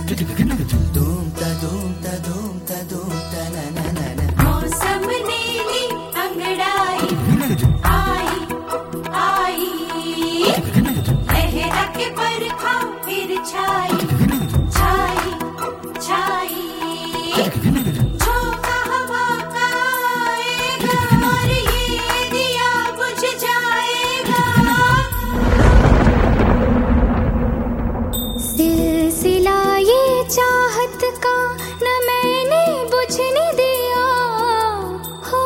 मौसम नीली अंगड़ाई आई आई, लहरा के बरखा फिर छाई छाई छाई, झोंका हवा का आएगा और ये दिया बुझ जाएगा। सिलसिला ये चाहत का न मैंने बुझने दिया हो,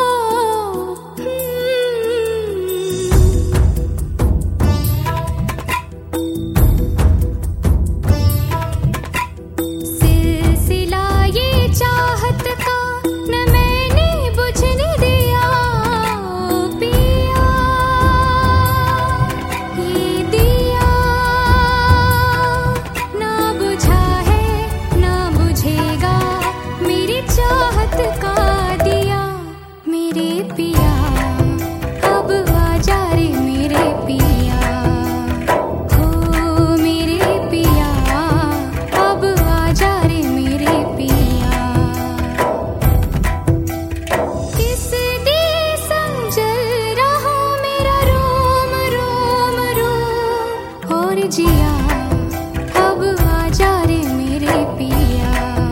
सिलसिला ये चाहत का न मैंने बुझने दिया। पिया ये दिया ना बुझा है ना बुझेगा, मेरी चाहत का दिया। मेरे पिया अब आजा रे मेरे पिया, हो मेरे पिया अब आजा रे मेरे पिया। किस दिए संजल रहा मेरा रोम रोम रोम, और जिया अब आजा रे मेरे पिया,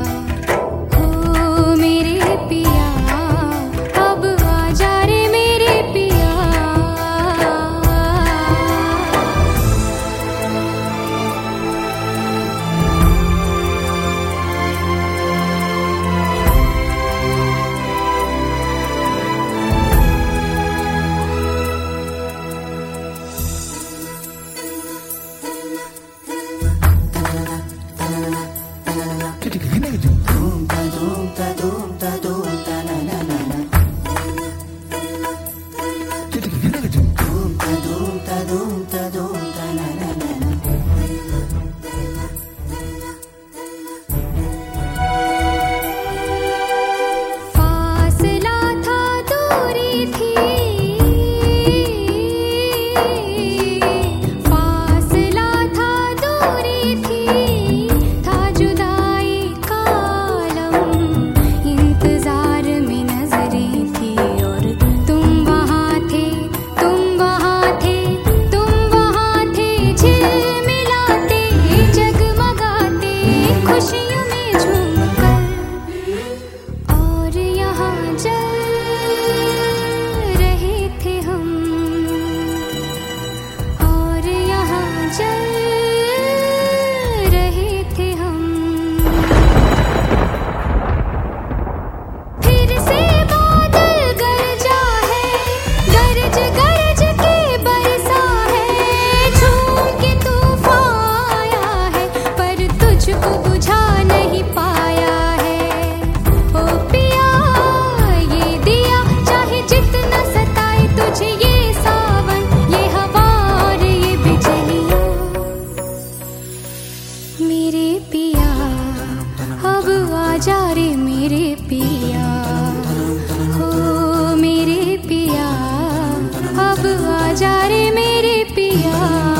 हो मेरे पिया अब आजा रे मेरे पिया। फासला था दूरी थी, फासला था दूरी थी, था जुदाई का आलम, इंतजार में नजरें थी। और तुम वहाँ थे तुम वहाँ थे तुम वहाँ थे, झिलमिलाते जगमगाते खुशियों में झूमकर। और यहाँ जल रहे थे हम, और यहाँ जल रहे थे हम। फिर से बादल गरजा है, गरज गरज के बरसा है, झूम के तूफान आया है, पर तुझको बुझा नहीं पाया है। ओ पिया ये दिया चाहे जितना सताए तुझे ये सावन, ये हवा और ये बिजलियाँ। मेरे पिया अब आजा रे मेरे पिया, हो मेरे पिया अब आजा रे मेरे पिया।